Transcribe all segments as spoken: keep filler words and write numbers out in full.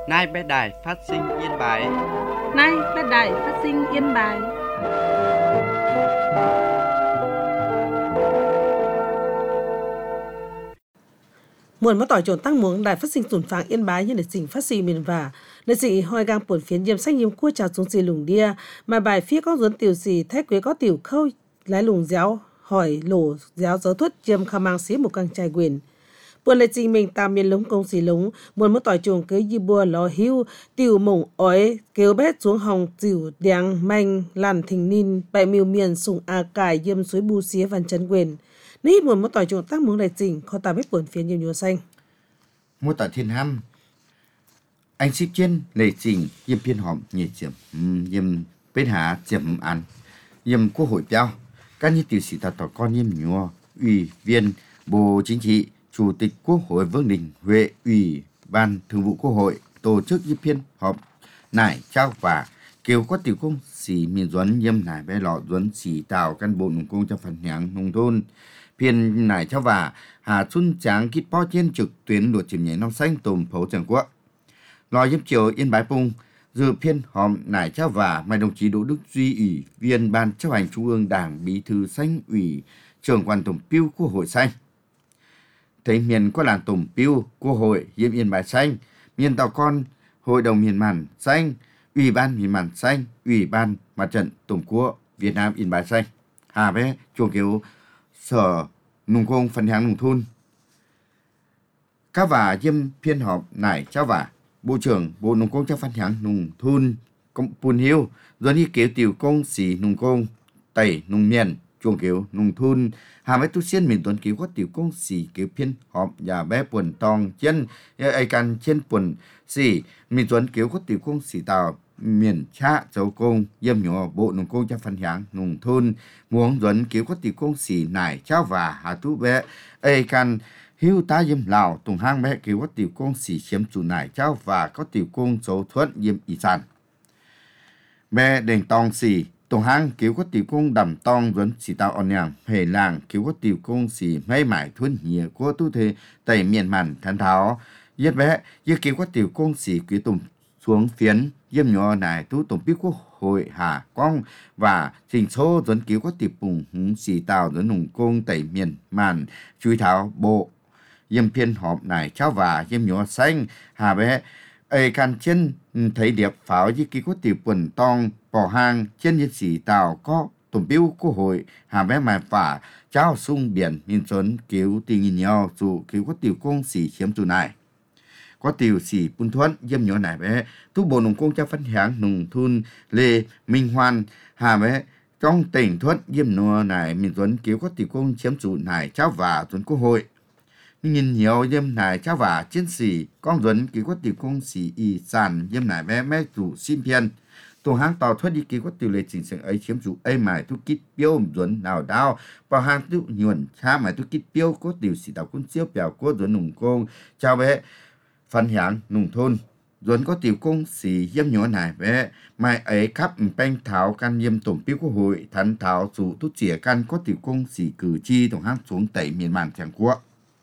Nay bé đài phát sinh Yên Bái. Nay bé đài phát sinh Yên Bái. Muộn mất tỏi trộn tăng muống đài phát sinh tổn phang Yên Bái như lịch trình phát sinh miền và lịch trình hoi gang buồn phiến diêm sách nhiễm cua trào xuống xì lùng đia mà bài phía có dẫn tiểu xì thái quế có tiểu khâu lái lùng giáo hỏi lổ giáo giáo thuất chiêm khả mang xí một căng trai quyền. Buồn lịch trình mình tạm miền lống công xì lống muộn mất tỏi trộn cưới dì bùa lò hưu tiểu mộng ói kéo bét xuống hồng tiểu đèng manh làn thình ninh bại miêu miền sùng a cải diêm suối bu xía văn chân quyền. Nít muộn mất tỏi trộn tăng muống lịch trình kho ta biết buồn phiến nhiều nhiều xanh. Mua tỏi thiên ham anh ship trên lệ trình yêm phiên họp nhị chiếm yêm bên hạ chiếm ăn yêm quốc hội béo các như tiểu sĩ ta tỏ con yêm nhua ủy viên bộ chính trị chủ tịch quốc hội Vương Đình Huệ ủy ban thường vụ quốc hội tổ chức yêm phiên họp nải trao và kêu có tiểu công sĩ miền duấn yêm nải bé lọ duấn sĩ tạo căn bộ nông công cho phần nhãn nông thôn phiên nải trao và Hà Xuân Tráng kít po trên trực tuyến luật chìm nhảy non xanh tùm phố Tràng Quốc. Lò giúp chiều Yên Bái Pung, dự phiên họp nải trao và mai đồng chí Đỗ Đức Duy ủy viên ban chấp hành Trung ương Đảng bí thư xanh ủy trưởng quan tổng piu Quốc hội xanh. Thấy miền có làn tổng piu Quốc hội Yêm Yên Bái xanh, miền Tàu Con Hội đồng miền màn xanh, Ủy ban miền màn xanh, Ủy ban Mặt trận Tổ quốc Việt Nam Yên Bái xanh. Hà bé chuồng kiểu sở nông công phần hàng nông thôn các và yêm phiên họp nải trao và bộ trưởng bộ nông công cho phần hàng nông thôn công Pun Hiêu do đi kéo tiểu công sĩ nông công tẩy nông miền chuồng kiểu nông thôn hà mấy tu xuyên miền tuần kéo có tiểu công sĩ kéo phiên họp nhà bé quần tòng chân ai can trên quần sĩ miền tuần kéo có tiểu công sĩ tàu miền cha châu công yêm nhỏ bộ nông công cho phần hàng nông thôn muốn dẫn kéo có tiểu công sĩ nải trao và hà tu bé ai can hiếu ta yêm Lào tùng hang bé kéo có tiểu công sĩ chiếm chủ nải trao và có tiểu công số thuận yêm ý sản bé đền tòng sĩ tùng hang kéo có tiểu công đầm tòng dẫn sĩ tàu on nhàng hề làng kéo có tiểu công sĩ may mải thuần nhiều của tu thế tây miền màn thán tháo yết bé yết kéo có tiểu công sĩ quý tùng xuống phiến yêm nhỏ nải tu tổng bí quốc hội Hà Quang và trình số dẫn kéo có tiểu bùng húng sĩ tàu dẫn nùng công tây miền màn chui tháo bộ yêm phiên họp này trao và yêm nhỏ xanh hà bé ai can trên thấy điệp pháo với ký có tiểu quần tong bỏ hang trên nhiệt sĩ tàu có tổng biêu quốc hội hà bé mà phả trao sung biển miền xuân cứu tình nhìn nhau dù cứu có tiểu công sĩ chiếm chủ này có tiểu sĩ Pun Thuận yêm nhỏ này bé tu bộ nông công cho phân hạng nông thôn Lê Minh Hoan hà bé trong tỉnh Thuận yêm nhỏ này miền xuân cứu có tiểu công chiếm chủ này trao và tuần quốc hội nhìn nhiều yêm này trao và chiến sĩ con duấn ký có tiểu công sĩ y sản yêm này bé mẹ chủ xin phiền tổ hang tàu thoát đi ký có tiểu lệ trình sự ấy chiếm chủ ấy mải thu kít biêu duấn nào đao vào hang tự nhuận cha mải thu kít biêu có tiểu sĩ tàu quân siêu bèo có duấn nùng công chào bé phần hạng nùng thôn duấn có tiểu công sĩ yêm nhỏ này bé mai ấy khắp banh tháo can yêm tổng biêu quốc hội thắn tháo chủ thúc chỉa can có tiểu công sĩ cử tri tổ hang xuống tẩy miền màn Tràng Quốc.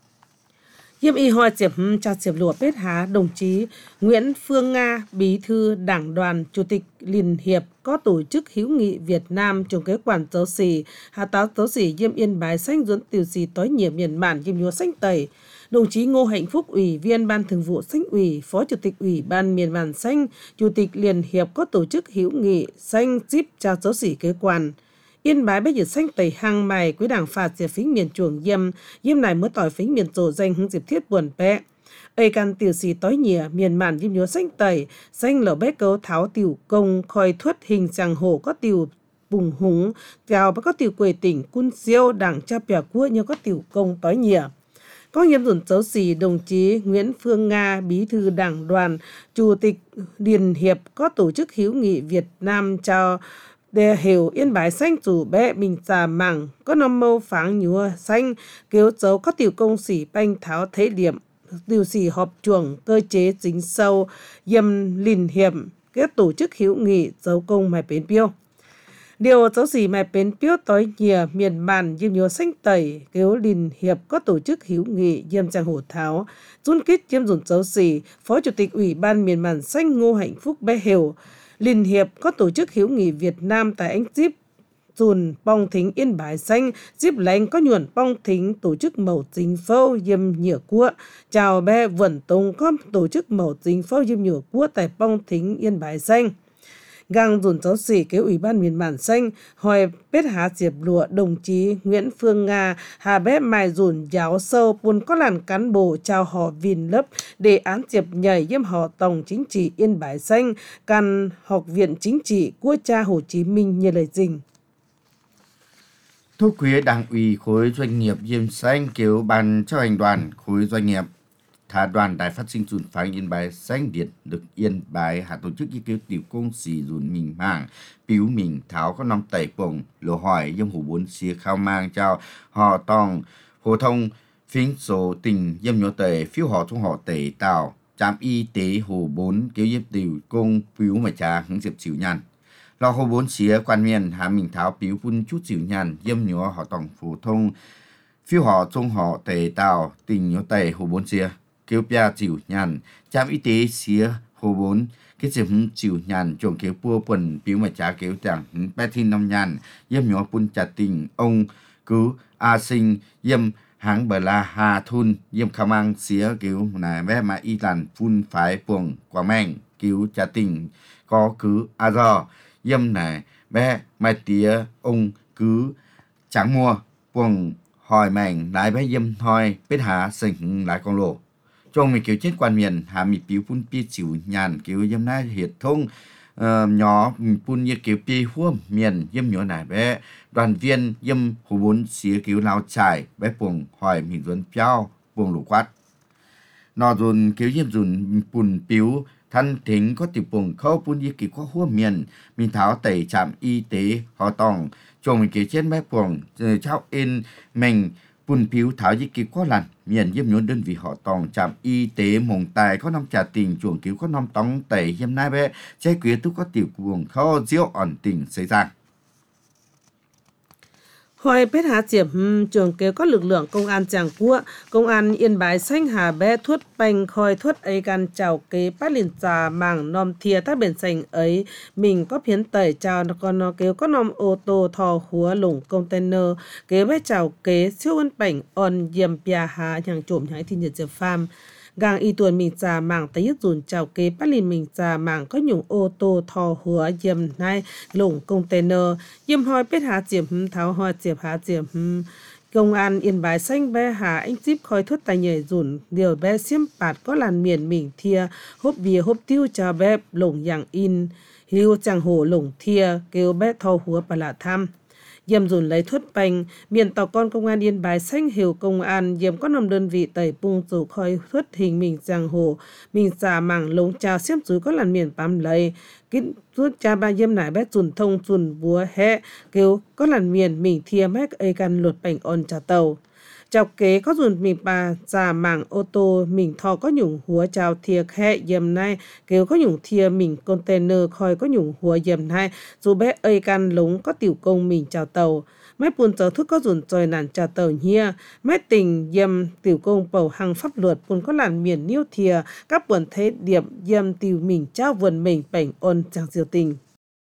Yêm y hoa chiếm cha chiếm lụa bết há đồng chí Nguyễn Phương Nga, bí thư đảng đoàn, chủ tịch Liên hiệp có tổ chức hữu nghị Việt Nam trong kế quản giáo sĩ, hà táo giáo sĩ Yêm Yên Bái xanh dẫn tiểu sĩ tối nhiệm miền bản Yêm nhúa xanh tẩy. Đồng chí Ngô Hạnh Phúc, ủy viên ban thường vụ xanh ủy, phó chủ tịch ủy ban miền bản xanh, chủ tịch Liên hiệp có tổ chức hữu nghị xanh ship cha giáo sĩ kế quan. Yên Bái bây giờ xanh tẩy hàng mày quý đảng phạt diệt phính miền chuồng yêm yêm này mới tỏi phính miền tổ danh hưng dịp thiết buồn bé ây can tiểu sĩ tối nhìa miền màn yêm nhúa xanh tẩy xanh lở bé cấu tháo tiểu công khoi thuất hình chẳng hổ có tiểu bùng húng gào có tiểu quầy tỉnh cun siêu đảng cha bèo cua như có tiểu công tối nhìa có nhiệm dùn giáo sĩ đồng chí Nguyễn Phương Nga, bí thư đảng đoàn, chủ tịch Liên hiệp có tổ chức hữu nghị Việt Nam cho để hiểu Yên Bái xanh chủ bé bình trà mảng có nông mâu pháng nhúa xanh kéo dấu có tiểu công sĩ banh tháo thế điểm tiểu sĩ họp chuồng cơ chế chính sâu yêm Liên hiệp kết tổ chức hữu nghị dấu công mài bến biêu Điều dấu gì mà bến piếu tối nhìa miền màn diêm nhớ xanh tẩy kêu Liên Hiệp có tổ chức hữu nghị diêm trang hổ tháo dun kích diêm dùn dấu gì Phó Chủ tịch Ủy ban miền màn xanh Ngô Hạnh Phúc bé hiểu Liên Hiệp có tổ chức hữu nghị Việt Nam tại Anh Díp dùn bong thính Yên Bái xanh díp lánh có nhuận bong thính tổ chức mẫu chính phâu diêm nhựa cua chào bé vẩn tông có tổ chức mẫu chính phâu diêm nhựa cua tại bong thính Yên Bái xanh gang dùn cháu xỉ kế Ủy ban miền bản xanh hỏi bết há diệp lụa đồng chí Nguyễn Phương Nga hà bếp mài dùn giáo sâu buồn có làn cán bộ chào họ vìn lớp đề án diệp nhảy yếm họ tổng chính trị Yên Bái xanh căn học viện chính trị của cha Hồ Chí Minh như lời dình. Thúc quý đảng ủy khối doanh nghiệp diêm xanh kêu ban cho hành đoàn khối doanh nghiệp thả đoàn đài phát sinh dùn phán Yên Bái xanh điện được Yên Bái hạ tổ chức ý kiến tiểu công sĩ dùn mình mạng biểu mình tháo có năm tẩy bổng lộ hỏi dâm hủ bốn xía khao mang cho họ tòng hồ thông phiến số tình dâm nhỏ tẩy phiếu họ trong họ tẩy tạo trạm y tế hồ bốn kêu dếp tiểu công biểu mà cha hứng diệp chịu nhàn lo hồ bốn xía quan miền hạ mình tháo biểu phun chút chịu nhàn dâm nhỏ họ tòng phổ thông phiếu họ trong họ tẩy tạo tình nhỏ tẩy hồ bốn xía kêu bia chịu nhàn trạm y tế xía hồ bốn cái dịp chịu nhàn trồng kêu bua quần biểu mà cha kêu chẳng bé thiên năm nhàn yếm nhỏ pun chặt tình ông cứ a sinh yếm hãng bờ la hà thun yếm kham mang xía kêu này bé mà y làn phun phải buồng quả mèn kêu chặt tình có cứ a do yếm này bé mà tía ông cứ chẳng mua buồng hỏi mèn lại bé yếm thôi biết hạ sinh lại con lộ trong mình kiểu chết quan miền hạ mi biểu phun pi chịu nhàn kiểu dâm na hiệt thông uh, nhỏ phun như kiểu pi huôm miền dâm nhỏ này bé đoàn viên dâm hồ bốn xía kiểu lao chải bé buồng hỏi mình dồn piao buồng lục quát nọ dồn kiểu dâm dồn phun biểu thân thính có tiểu buồng khâu phun như kiểu có huôm miền mình tháo tẩy trạm y tế họ tòng trong mình kiểu chết bé buồng cháu in mình phun phiếu tháo dĩ ký có lành miền dâm nhốn đơn vị họ tòng trạm y tế mồng tài có năm trả tiền chuồng cứu có năm tống tẩy dâm nai bé trái quyết tu có tiểu cuồng khó diệu ổn tình xảy ra Hoài bết há diệp trường kế có lực lượng công an chàng cua công an Yên Bái xanh hà bé thuất bành khoi thuất ấy gan chào kế bát liền trà mảng nòm thìa tác biển sành ấy mình có phiến tẩy chào còn nó kế có nòm ô tô thò húa lủng container kế bé chào kế siêu ân bảnh on diệm bia há nhàng trộm nhái thiên nhiệt diệp pham gang y tuần mình trà mảng tới nhất dùn chào kế bắt liền mình trà mảng có nhung ô tô thò húa diệm nai lủng container diệm hoi bết há diệp tháo hoi diệp há diệp công an Yên Bái xanh bé hà anh díp khói thuất tài nhảy dùn điều bé xiêm bạt có làn miền mình thia hốp bia hốp tiêu cho bé lủng dạng in hiu chàng hổ lủng thia kêu bé thò húa bà lạ thăm Diệm dùn lấy thuất bành, miền tàu con công an Yên Bái xanh hiểu công an, Diệm có nằm đơn vị tẩy bung dù khói thuất hình mình giang hồ, mình xà mảng lống trao xiêm dưới có làn miền bám lấy, cái rút cha ba Diệm nải bét dùn thông dùn búa hẹ, kêu có làn miền mình thia mách ấy căn lột bành on trả tàu. Chọc kế có dùn mình bà xà mảng ô tô, mình thò có nhủng húa chào thia hẹ Diệm này, kêu có nhủng thia mình container khói có nhủng húa Diệm này, dù bé ấy căn lống có tiểu công mình chào tàu. Mấy buồn giờ thức có dùn trời nản trả tàu nhia, mấy tình Diệm tiểu công bầu hằng pháp luật buồn có làn miền niêu thìa, các buồn thế điểm Diệm tiểu mình trao vườn mình bảnh ôn chẳng diệu tình.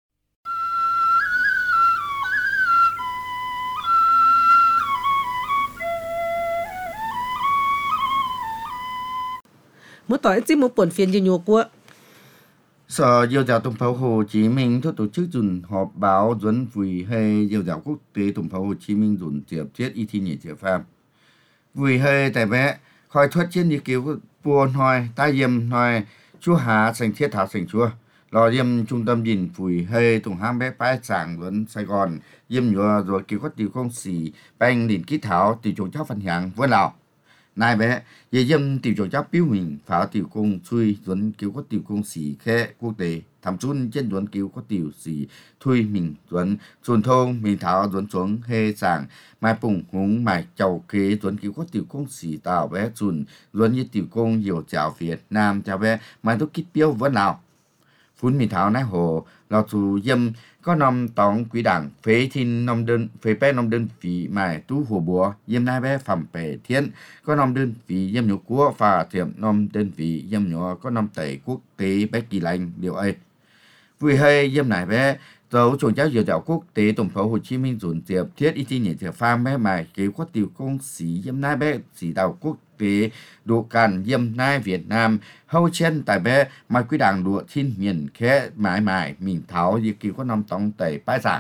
Một tỏi chỉ một buồn phiền như nhua của Sở Diêu giáo Tổng thống Hồ Chí Minh thuộc tổ chức dùn họp báo dẫn vui hay Diêu giáo quốc tế Tổng thống Hồ Chí Minh dùn tiệp chết y thi nhị tiệp phàm. Vui hay tại bé khỏi thoát trên đi cứu buồn hỏi ta Diệm hỏi chúa há sành thiết thảo sành chúa. Lò Diệm trung tâm nhìn vui hay tổng ham bé bái sảng vẫn Sài Gòn Diệm nhua rồi cứu có tiểu công sĩ banh đỉnh ký thảo tiểu chủ cháu phân hạng với Lào. Này bé, dễ dâm tiểu chủ cháu biểu mình phá tiểu công chui dẫn cứu có tiểu công sĩ khe quốc tế thẩm chun trên dẫn cứu có tiểu sĩ thui mình dẫn chuồn thông mình thảo dẫn xuống hê sảng mai bùng húng mài chầu kế dẫn cứu có tiểu công sĩ tạo bé chuồn dẫn như tiểu công nhiều chào Việt Nam chào bé mai tốt kít biểu vẫn nào phun mì thảo nái hồ lò chú yếm có nằm tòng quý đảng phế thiên nằm đơn phế bé nằm đơn phí mài tú hồ bùa yếm nai bé phẩm bể thiên có nằm đơn phí yếm nhổ cua phà thiệm nằm đơn phí yếm nhổ có nằm tẩy quốc tế bé kỳ lành điều ấy vui hay yếm nai bé dấu chủ giáo dự đạo quốc tế tổng thống Hồ Chí Minh dồn dẹp thiết ý chí nhảy thiệp pha bé mài kế quát tiểu công sĩ yếm nai bé chỉ đạo quốc tế độ càn yếm nai Việt Nam hậu chen tại bé mai quý đảng đùa thiên miền khẽ mãi mãi mình tháo như kiểu có năm tông tẩy bãi giảng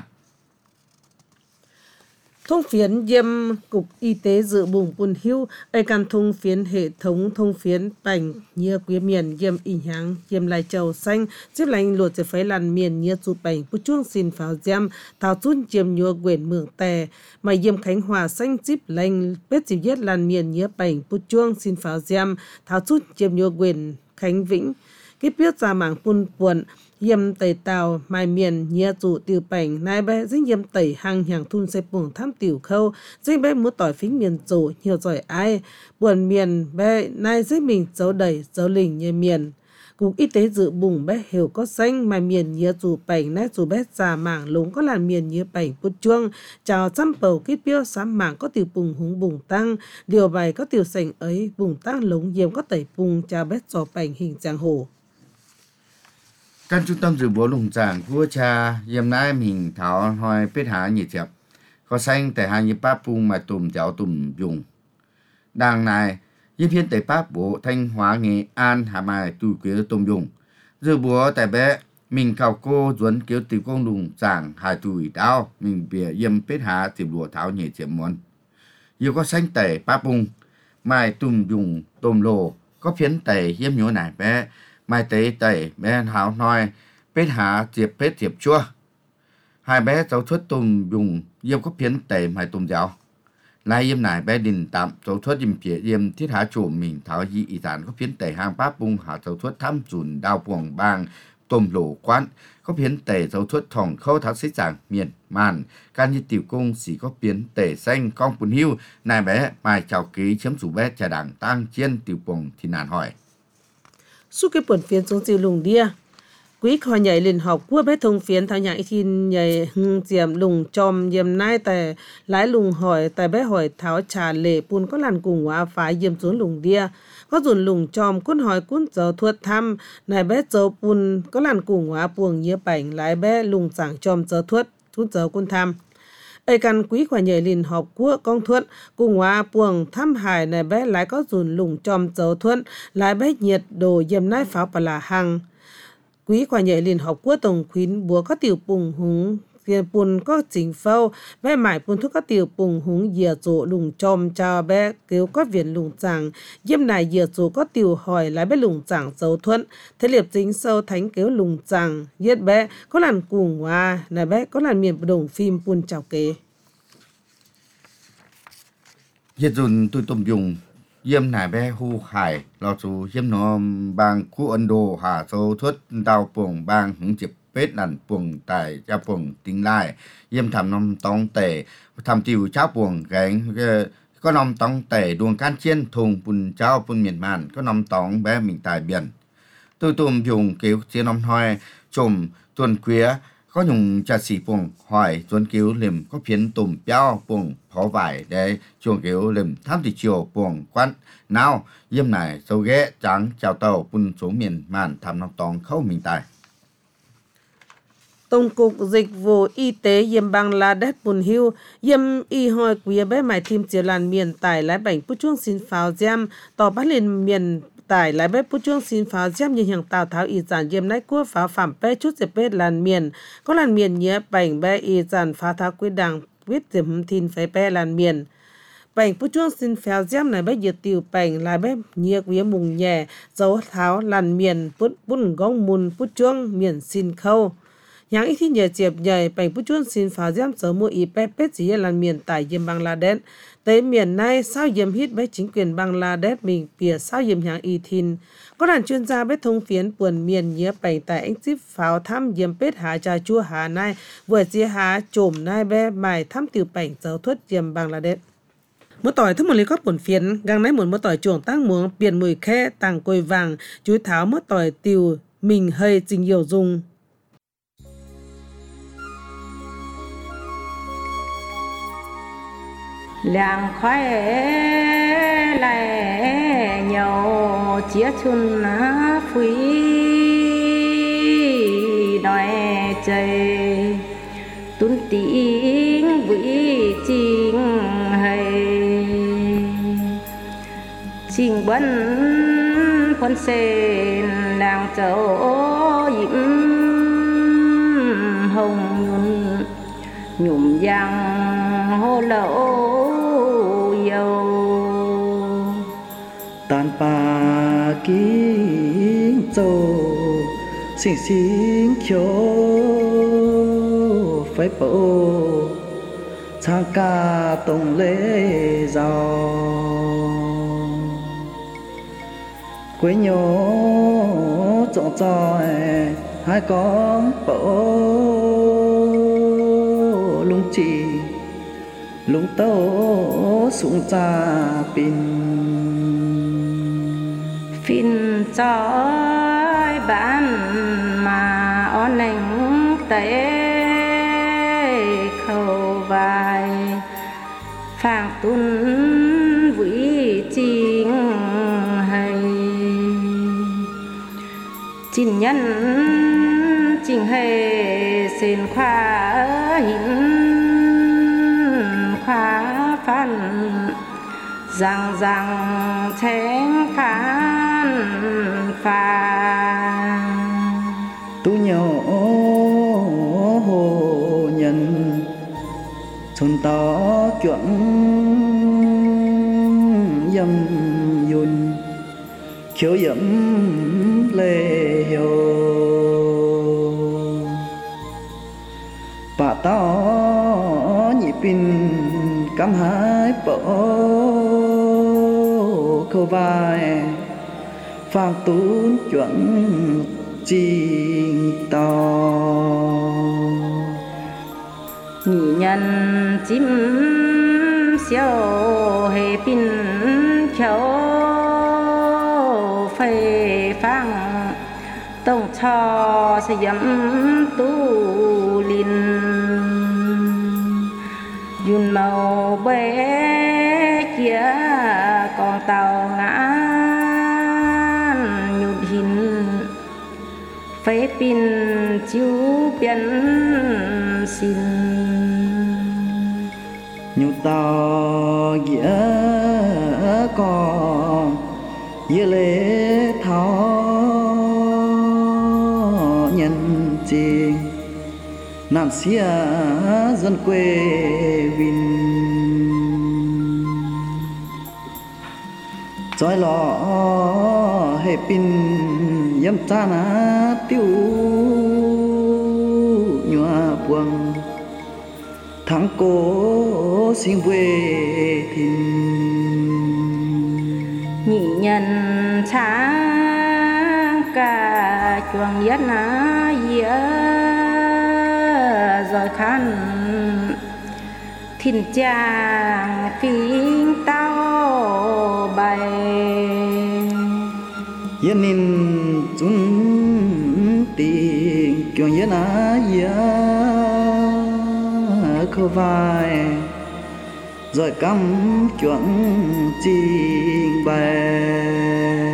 thông phiến yếm cục y tế dự bùng bùn hưu ai can thông phiến hệ thống thông phiến bành nhia quý miền yếm y nháng yếm lai châu xanh xếp lành luật sẽ phải làn miền nhia trụ bành bút chuông xin pháo giam thảo chun chiêm nhua quyền mường tè mà yếm khánh hòa xanh xếp lành bết dịp yết làn miền nhia bành bút chuông xin pháo giam thảo chun chiêm nhua quyền khánh vĩnh cái biết ra mảng bùn buồn yếm tẩy tàu mai miền nhia trụ tiêu bành nai bé dính yếm tẩy hàng hàng thun xe buồng tham tiểu khâu dính bé muốn tỏi phính miền trụ nhiều giỏi ai buồn miền bé nai dính mình dấu đầy dấu lình như miền cục y tế dự bùng bé hiểu có xanh mai miền nhia trụ bành nai trụ bé già mảng lúng có làn miền nhia bành bút chuông chào trăm bầu kít biêu sám mảng có tiểu bùng húng bùng tăng điều bài có tiểu sành ấy bùng tăng lúng yếm có tẩy bùng chào bé giò bành hình giang hồ. Căn trung tâm dự báo lùng giảng vua cha yếm nai mình thảo hỏi biết há nhiệt thiệp có xanh tại hai nhiệt bát pung mà tùm giáo tùm dùng đàng này yếm phiên tại bát bộ Thanh Hóa Nghệ An Hà Mai tùy quế tùm dùng dự báo tại bé mình khảo cô duẩn kiểu từ công lùng giảng hai tuổi đau mình bìa yếm biết há tiệp lụa thảo nhiệt thiệp món yêu có xanh tại bát pung mai tùm dùng tùm lồ có phiến tại yếm nhớ này bé mai tế tẩy bé háo nói bết há tiệp bết tiệp chua hai bé cháu thuất tùm dùng yếm có phiến tẩy mai tùm giáo lai yếm này bé đình tạm cháu thuất yếm phía yếm thiết há chủ mình tháo yi ý tản có phiến tẩy hàng bát bung há cháu thuất tham dùn đào buồng bang tùm lỗ quán có phiến tẩy cháu thuất thòng khâu tháo xích giảng miền màn can như tiểu công chỉ có phiến tẩy xanh con bùn hưu này bé mai chào ký chấm chủ bé trà đảng tăng chiên tiểu buồng thì nàn hỏi suốt cái buồn phiến xuống chiều lùng đia quý khỏi nhảy liền học cua bé thông phiến thao nhảy thì nhảy hưng diệm lùng chòm yếm nai tại lái lùng hỏi tại bé hỏi tháo trà lệ bùn có làn cùng hóa phá yếm xuống lùng đia có dùn lùng chòm cún hỏi cún giờ thuật thăm này bé giờ bùn có làn cùng hóa buồng nhía bảnh lái bé lùng giảng chòm giờ thuật chút giờ cún thăm ấy căn quý khỏi nhảy liền học cua công thuận cùng hóa buồng thăm hải này bé lái có dùn lùng chòm giờ thuận lái bé nhiệt đồ yếm nai pháo bà là hằng quý khỏi nhảy liền học cua tổng khuyến búa có tiểu bùng húng tiền bùn có chính phâu bé mải bùn thuốc có tiểu bùng húng dìa rộ lùng chòm cho bé kêu có viện lùng chẳng yếm này dìa rộ có tiểu hỏi lái bé lùng chẳng dấu thuận thế liệp chính sâu thánh kêu lùng chẳng yết bé có làn cùng hoa này bé có làn miền đồng phim bùn chào kế yết dùn tôi tùm dùng yếm này bé hu hải lo chú yếm nó bang khu Ấn Độ hà sâu thuất đào buồng bang hứng chịp bết làn buồng tại cha buồng tính lại yếm thầm nông tông tể thầm tiểu cháo buồng gánh có nông tông tể đuồng can chiên thùng bùn cháo bùn miền màn có nông tông bé mình tại biển tôi tùm dùng kiểu chiên nông hoài chùm tuần quía có dùng trà xỉ buồng hỏi tuần kiểu liềm có phiến tùm béo buồng phó vải để chuồng kiểu liềm tham thị chiều buồng quan nào yếm này sâu ghé trắng chào tàu bùn xuống miền màn thầm nông tông khâu mình tại Tổng cục Dịch vụ Y tế yếm Bangladesh bùn hưu yếm y hỏi quý bé mải thêm chiều làn miền tải lái bảnh bút chuông xin pháo giam tỏ bắt lên miền tải lái bé bút chuông xin pháo giam như hàng tàu tháo y giản yếm nái cua pháo phạm bé chút dẹp bé làn miền có làn miền nhé bảnh bé y giản phá tháo quy đảng quyết dìm thìn phé bé làn miền bảnh bút chuông xin pháo giam này bé diệt tiểu bảnh lái bé nhé quý mùng nhẹ dấu tháo làn miền bút bút gong mùn bút chuông miền xin khâu yang ít nhờ chẹp nhảy bảnh bút chuông xin pháo giam sớm mua y bé bé chỉ là miền tại yếm Bangladesh tới miền này sao yếm hít bé chính quyền Bangladesh mình bìa sao yếm yang y thin có đàn chuyên gia bé thông phiến buồn miền nhớ bảnh tại anh ship pháo thăm yếm bết hà trà chua hà này vừa chia hà trồm này bé mài thăm tiểu bảnh giáo thuật yếm Bangladesh mỗi tỏi thức một lý góp buồn phiến gang nấy một mỗi tỏi chuồng tăng muống biển mùi khe tàng côi vàng chuối tháo mỗi tỏi tiêu mình hơi trình hiểu dùng. Làng khoái lại nhau chia chun á phui nói chơi tuân tiếng vĩ trình hay trình bấn phân sen làng châu yếm hồng nhung nhụm giang hô lẩu dầu tan pa kính châu xinh xinh khiếu phải bộ sang ca tổng lễ giàu quê nhớ trọn trọi hai con bộ lung chỉ lung tấu xuống trà pin phin chói bán mà on nành tế khâu vai phàng tuân vĩ trình hay trình nhân trình hề xin khoa hình khoa phan rằng rằng thánh phán phà tu nhỏ hồ nhân chôn to chuyện dâm yun khiếu dẫm lê hiểu bà to nhị pin cắm hai bộ khâu vai phang tún chuẩn trình to nhị nhân chim siêu hề pin khéo phê phang tổng cho sẽ dẫm tu linh dùn màu bé kia còn tàu ngã nhụt hình phê pin chiếu biến xin nhụt tàu nghĩa còn nghĩa lễ tháo nhân trình nam xia dân quê vinh chói lọ hệ pin yếm cha na tiêu nhòa buông thắng cố xin quê thìn nhị nhân sáng cả chuồng yết na yết rồi khăn thìn chàng phim tao bay yên nín chun tình chuồng yết na yết khâu vai rồi cắm chuẩn trình bày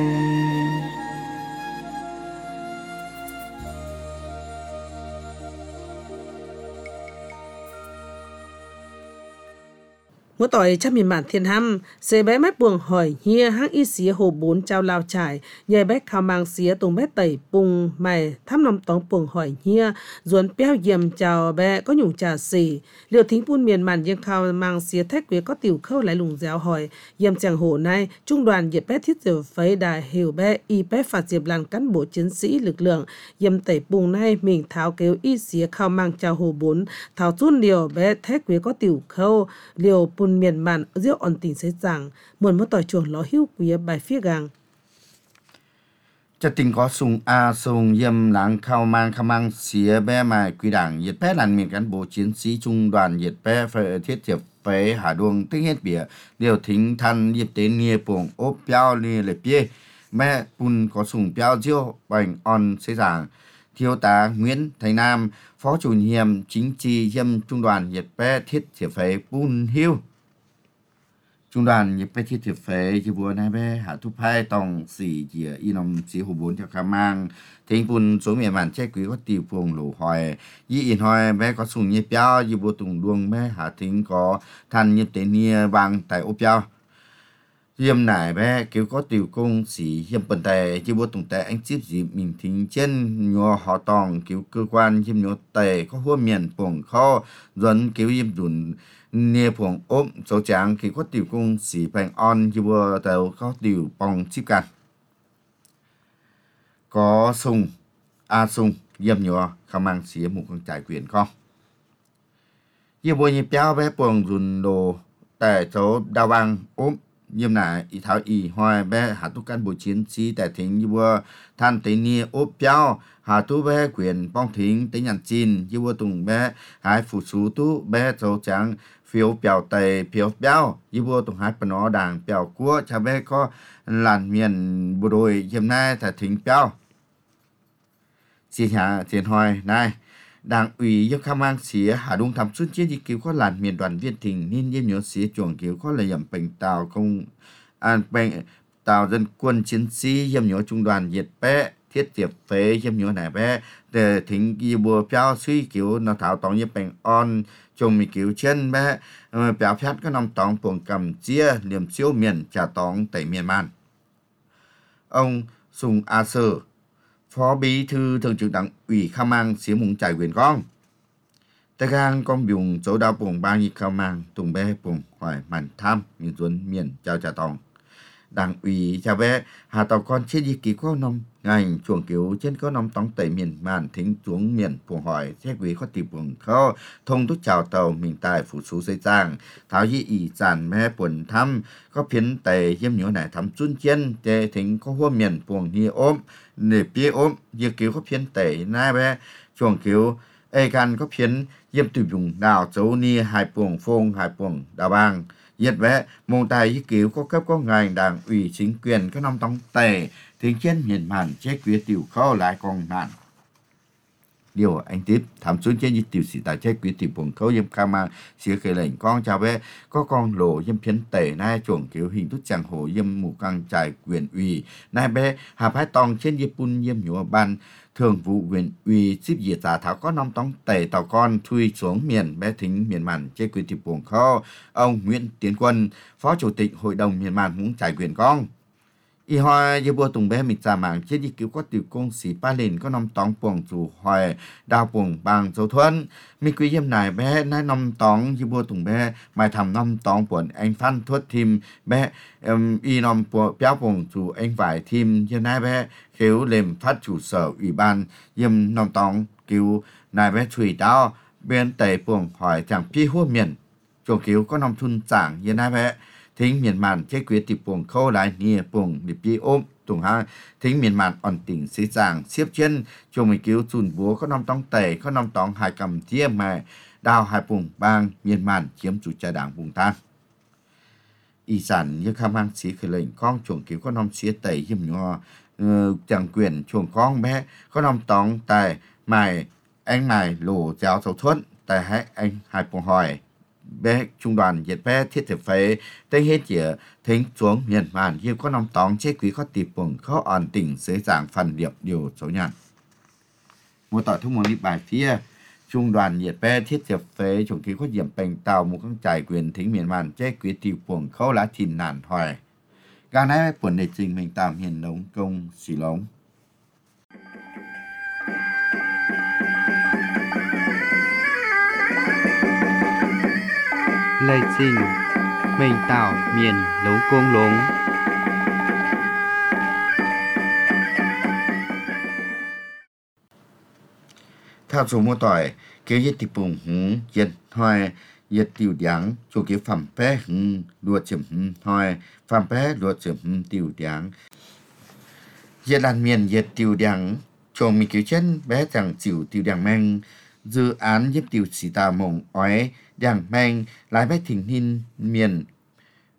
Mỗi tội chắc miền bản thiên hăm, xe bé mép buồng hỏi hia hãng y xía hồ bốn trao lao trải, nhờ bé khao mang xía tung bé tẩy bùng mày thăm lòng tóng buồng hỏi hia, ruồn béo dìm chào bé có nhung trà xỉ, liệu thính buôn miền màn dân khao mang xía thách quế có tiểu khâu lại lùng giáo hỏi, dìm chàng hồ này, trung đoàn diệt bé thiết diệu phấy đài hiểu bé y bé phạt diệp làn cán bộ chiến sĩ lực lượng, dìm tẩy bùng này mình tháo kêu y xía khao mang chào hồ bốn, tháo chun liều bé thách quế có tiểu khâu, liều bùn miền màn diệu ổn tình sẽ rằng muốn mất tỏi chuồng ló hữu quý bài phía gang cho tình có sùng a sùng yếm láng khao mang khao mang xía bé mài quý đảng nhiệt bé làn miền cán bộ chiến sĩ trung đoàn nhiệt bé phải thiết thiệp phải hà đuông tích hết bỉa điều thính than nhiệt tế nia buồng ốp béo nia lệ bia mẹ bùn có sùng béo diêu bành on xây giảng thiếu tá Nguyễn Thành Nam, phó chủ nhiệm chính trị kiêm trung đoàn nhiệt bé thiết thiệp phế bùn hiu. Trung đoàn nhiệt bé thiết thiệp phế chỉ bùa này bé hạ thúc hai tòng xỉ chỉ in ông xỉ hồ bốn cho khả mang thính bùn số miền bản che quý có tiểu phùng lỗ hỏi y in hỏi bé có sùng nhiệt béo chỉ bùa tùng đuông bé hạ thính có than nhiệt tế nia vàng tại ô béo hiểm nải bé kiểu có tiểu công sĩ hiểm bẩn tề chỉ bố tùng tề anh chip gì mình thính trên nhò họ tòng kiểu cơ quan hiểm nhò tề có hua miền phồng kho dẫn kiểu hiểm dùn nia phồng ốm số tráng kiểu có tiểu công sĩ bành on chỉ bố tàu có tiểu bong chipกันcó sung a sung hiểm nhò khăm mang xía một con trải quyền không hiểm bố nhịp béo bé phồng dùn đồ tề số đào băng ốm nhiệm nải ý thảo ý hoài bé hạ tu can bộ chiến sĩ tại thính như bùa than tế nia ốp béo hạ tu bé quyền bong thính tế nhàn chín như bùa tùng bé hai phụ sú tu bé dấu trắng phiếu béo tề phiếu béo như bùa tùng hai phần nó đảng béo cua cha bé có làn miền bộ đội nhiệm nay tại thính béo xin hạ xin hỏi này Đảng ủy yêu kham mang xía hạ đông thăm xuân chiến di cứu có làn miền đoàn viên thình nên nhiêm nhớ xía chuồng cứu có là dầm bệnh tàu công an bệnh tàu dân quân chiến sĩ nhiêm nhớ trung đoàn nhiệt bé thiết tiệp phế nhiêm nhớ này bé để thính ghi bùa phiao suy cứu nó thảo tòng nhiếp bệnh on chồng mình cứu chân bé béo phát có nòng tòng buồng cầm chia niềm siêu miền trả tòng tẩy miền man ông Sùng A Sơ Phó Bí thư Thường trực Đảng ủy Kham Mang xía mùng trải quyền con. Tại gang con dùng chỗ đào bùng ba nhị Kham Mang tùng bé bùng hỏi màn tham miền tuấn miền chào trả tòng. Đảng ủy chào bé hà tàu con trên di ký có nông ngành chuồng cứu trên có nông tóng tẩy miền màn thính xuống miền bùng hỏi xét quý có tìm bùng khó thông túc chào tàu mình tài phủ số xây giang tháo di ỉ giản mẹ buồn thăm có phiến tẩy hiếm nhớ này thăm xuân chiên để thính có hua miền bùng như ốm để bia ốm di cứu có phiến tẩy nai bé chuồng cứu ê gan có phiến hiếm tùy dùng đào dấu ni hai buồng phông hai buồng đào bang Nhiệt vẽ, mong tài ý cứu có cấp có ngành đảng ủy chính quyền các năm tông tề, tiếng trên miền màn chế quyết tiểu khó lại con nạn. Điều anh tiếp, thảm xuống trên như tiểu sĩ tài chế quyết tiểu buồn khấu dâm khá mang, xưa khởi lệnh con chào bé, có con lộ dâm phiến tề nai chuồng kiểu hình thức chẳng hồ dâm mù căng trải quyền ủy, nai bé, hạp hai tòng trên dâm bún dâm nhúa ban, thường vụ quyền ủy xếp diệt giả thảo có năm tông tề tàu con thui xuống miền bé thính miền màn chế quyền tiểu buồn khó, ông Nguyễn Tiến Quân, Phó Chủ tịch Hội đồng miền màn muốn trải quyền con. Y hoa như bùa tùng bé mình giả mạng trên đi cứu có tiểu công sĩ ba lên có năm tóng buồng chủ hoài đào buồng bằng dấu thuần. Mình quý hiểm này bé nái năm tóng như bùa tùng bé mày thầm năm tóng buồn anh phan thuất thêm bé um, y năm béo buồng chủ anh vải thêm như nái bé khiếu lềm phát chủ sở ủy ban hiểm năm tóng cứu nái bé chùy đao bên tây buồng hỏi chẳng pi hua miền chủ cứu có năm thun giảng như nái bé thính miền màn chế quyết tiệp buồng khâu lại nia buồng để pi ôm tùng ha thính miền màn ổn tỉnh xí giảng xếp chân cho mình cứu chùn búa có năm tông tẩy có năm tông hai cầm thiê mà đào hai buồng bang miền màn chiếm chủ trà đảng buồng tan y sản như kham mang xí khởi lệnh con chuồng cứu có năm xía tẩy hiểm nhỏ uh, chẳng quyền chuồng con bé có năm tông tài mài anh mài lỗ giáo sầu thuận tài hai anh hai buồng hỏi bé trung đoàn nhiệt bé thiết thực phế tây hết chĩa thính xuống miền màn như có năm tóng chế quý có tiệp buồng khó ổn tỉnh dưới dạng phần điệp điều số nhàn một tỏi thông môn đi bài phía trung đoàn nhiệt bé thiết thực phế chủ ký có điểm bệnh tàu một con trải quyền thính miền màn chế quý tiệp buồng khó lá thìn nản hỏi gà này buồn để trình mình tạm hiền lống công xì lống Lời trình mình tạo miền lống công lống. Theo số mô tỏi, kế nhiệt tiệp bùng hứng, nhiệt hoài, nhiệt tiểu đáng, chủ kế phẩm bé hứng, đùa chìm hứng, hoài, phẩm bé đùa chìm hứng tiểu đáng. Nhiệt làn miền nhiệt tiểu đáng, chồng mình cứu chân bé chẳng chịu tiểu đáng mang, dự án nhiếp tiểu sĩ tà mộng ói, đảng mang lái bé thỉnh hin miền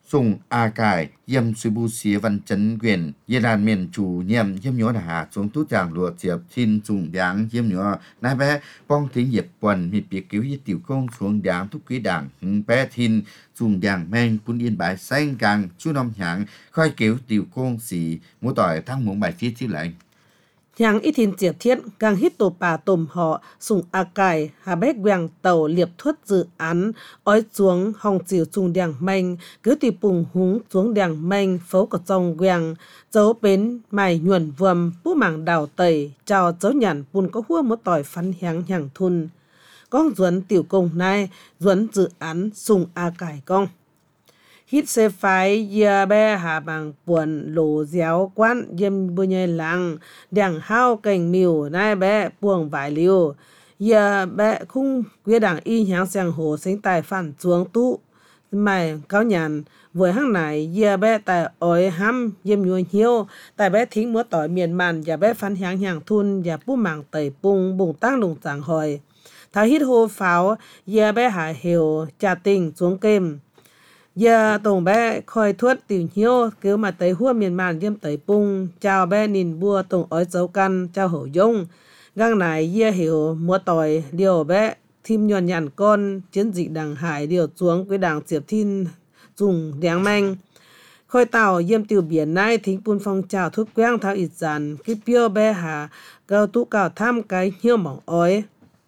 Sùng A Cải yếm suy bu xía văn chấn quyền Yên đàn miền chủ nhiệm yếm nhó hà xuống tú chàng lùa chiệp xin dùng đáng yếm nhó nai bé bong tiếng hiệp quần mi biệt cứu yết tiểu công xuống đáng thúc quý đảng bé thiên dùng đáng men quân yên bài xanh càng chú năm hạng khoi cứu tiểu công sĩ mua tỏi thăng muốn bài thiết chứ lại Yang ít thiên triệt thiết càng hít tổ bà tùm họ sùng A Cải hà bét quàng tàu liệp thuất dự án ói xuống hòng chiều chung đèng mênh cứ tùy bùng húng xuống đèng mênh phấu cả trong quàng dấu bến mài nhuần vườm bú mảng đào tẩy chào dấu nhàn bùn có hua một tỏi phắn h향 hàng thun con duẩn tiểu công này duẩn dự án sùng A Cải con hít xe phái giờ bé hà bằng buồn lỗ déo quán yếm bùi nhai lăng đằng hao cành miều nai bé buông vải liều giờ bé khung quê đảng y nhang sang hồ sinh tài phản xuống tụ mày cáo nhàn với hăng này giờ bé tại ỏi hăm yếm nhuồn hiếu tại bé thính múa tỏi miền màn giờ bé phán h향 hàng thun giờ bú mảng tẩy bung bùng tăng lùng chẳng hỏi tháo hít hô pháo giờ bé hà hiểu trà tình xuống kem giờ tổng bé khoi thuất tiểu hiếu cứ mà tới hua miền màn yếm tới bung chào bé nhìn bua tổng ói dấu căn chào hổ dung gang này giờ hiểu mua tỏi điều bé thim nhọn nhàn con chiến dịch đằng hải điều xuống với đảng diệp thiên dùng đéng manh khoi tàu yếm tiểu biển này thính bun phong chào thuốc quang tháo ít dàn cái piêu bé hà cao tú cao tham cái hiếu mỏng ói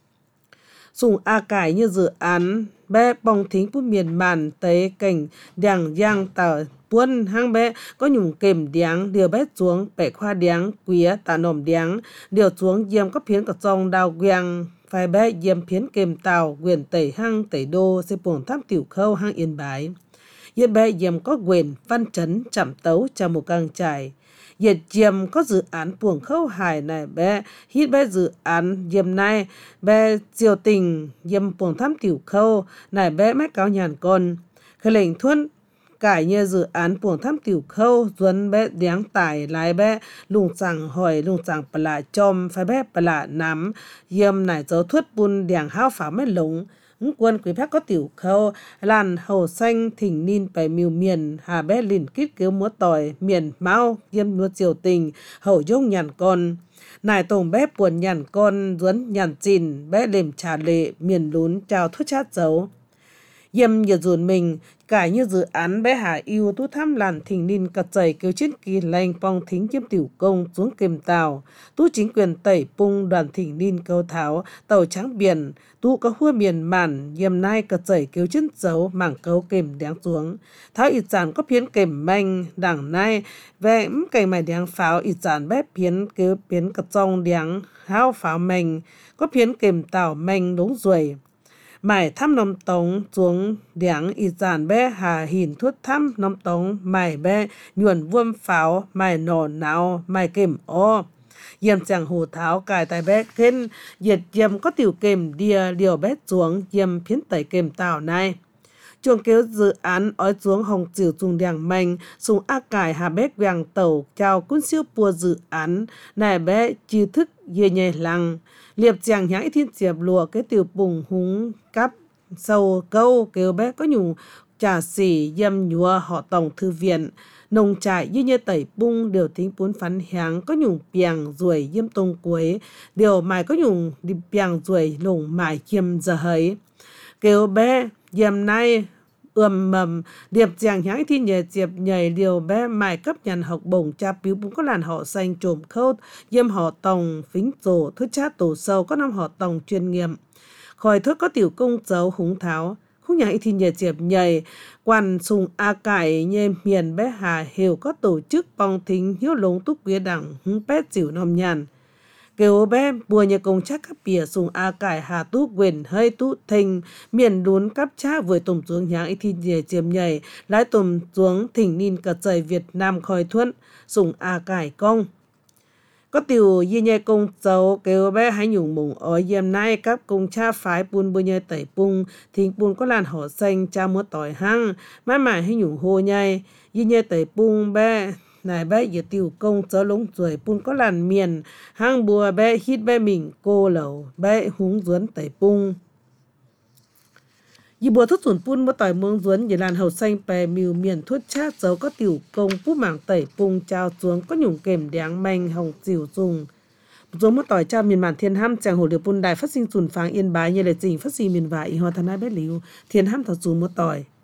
sùng A Cải như dự án bé bong thính bút miền màn tới cảnh đằng giang tàu buôn hang bé có nhung kềm điáng điều bé xuống bẻ khoa điáng quía tà nồm điáng điều xuống yếm có phiến cả trong đào quang phải bé yếm phiến kềm tàu quyền tẩy hang tẩy đô sẽ buồn thăm tiểu khâu hang yên bái yếm bé yếm có quyền văn chấn chậm tấu cho một càng trải Yết yếm có dự án buồng khâu hải này bé hít bé dự án yếm này bé diều tình yếm buồng thăm tiểu khâu này bé mách cáo nhàn con khởi lệnh thuân cải như dự án buồng thăm tiểu khâu duân bé điáng tải lái bé lùng chẳng hỏi lùng chẳng bà lạ chom phải bé bà lạ nắm yếm này dấu thuất bùn điáng hao phá mấy lũng quân quý phép có tiểu khâu làn hầu xanh thỉnh ninh bài miêu miền hà bé lìn kít cứu múa tỏi miền mau yếm múa triều tình hầu dông nhàn con nài tổng bé buồn nhàn con duấn nhàn chìn bé lềm trà lệ miền lún chào thuốc chát dấu yếm nhiệt dùn mình cải như dự án bé hà yêu tu thăm làn thỉnh ninh cật chảy kêu chiến kỳ lành phong thính chiếm tiểu công xuống kềm tàu tu chính quyền tẩy pung đoàn thỉnh ninh câu tháo tàu trắng biển tu có hua miền màn yếm nai cật chảy kêu chiến dấu mảng câu kềm đáng xuống tháo ít giản có phiến kềm manh đảng nai về cây mày đáng pháo ít giản bé phiến kêu phiến cật trong đáng hao pháo manh có phiến kềm tàu manh đúng rồi mày thăm nông tống xuống điáng ít giản bé hà hình thuốc thăm nông tống mày bé nhuần vuông pháo mày nổ não mày kềm ô yếm chẳng hồ tháo cài tài bé kênh diệt yếm có tiểu kềm đìa điều bé xuống yếm phiến tẩy kềm tàu này chuông kéo dự án ói xuống hồng chiều dùng đèng mạnh sùng A Cải hà bé vàng tàu chào quân siêu bùa dự án này bé trí thức dê nhẹ lăng liệp chàng nhãi thiên diệp lùa cái tiểu bùng húng cắp sâu câu kêu bé có nhung trà xỉ yếm nhúa họ tổng thư viện nông trại như như tẩy bung điều tính bốn phán h향 có nhung piang ruồi yếm tông quế điều mài có nhung đi piang ruồi lủng mài chiêm giờ hấy kêu bé yếm nay ươm mầm điệp chàng nhãi thiên nhẹ diệp nhảy điều bé mài cấp nhàn học bổng cha piu cũng có làn họ xanh trộm khâu yếm họ tòng phính rổ thuốc chát tổ sâu có năm họ tòng chuyên nghiệm khỏi thuốc có tiểu công dấu húng tháo khúc nhảy thiên nhẹ diệp nhảy quan sùng A Cải nhê miền bé hà hiểu có tổ chức bong thính hiếu lống túc quế đẳng húng pét xỉu nòm nhàn kêu bé bùa nhà công chắc các bìa sùng A Cải hà tú quyền hơi tú thình miền đún cắp cha với tùm xuống nháng thì nhẹ chiếm nhảy lái tùm xuống thỉnh ninh cật dày Việt Nam khoi thuận sùng A Cải công có tiểu y nhẹ công dấu kêu bé hãy nhung mùng ở yếm nay các công cha phái bùn bùa nhẹ tẩy bung thính bùn có làn họ xanh cha múa tỏi hăng mãi mãi hãy nhung hô nhai y nhẹ tẩy bung bé này bé giờ tiểu công dấu lống ruồi bùn có làn miền hang bùa bé hít bé mình cô lẩu bé húng duấn tẩy bung Dì bùa thất sủn pun một tỏi mương duấn dì làn hầu xanh bè mìu miền thuốc chát dấu có tiểu công bút mảng tẩy pung trao xuống có nhung kèm đéng manh hồng dìu dùng. Dấu một tỏi trao miền bản thiên ham chàng hồ điều pun đài phát sinh sùn pháng yên bái như lệ trình phát sinh miền vải y hoa thân hai bét liu thiên ham thật dù một tỏi.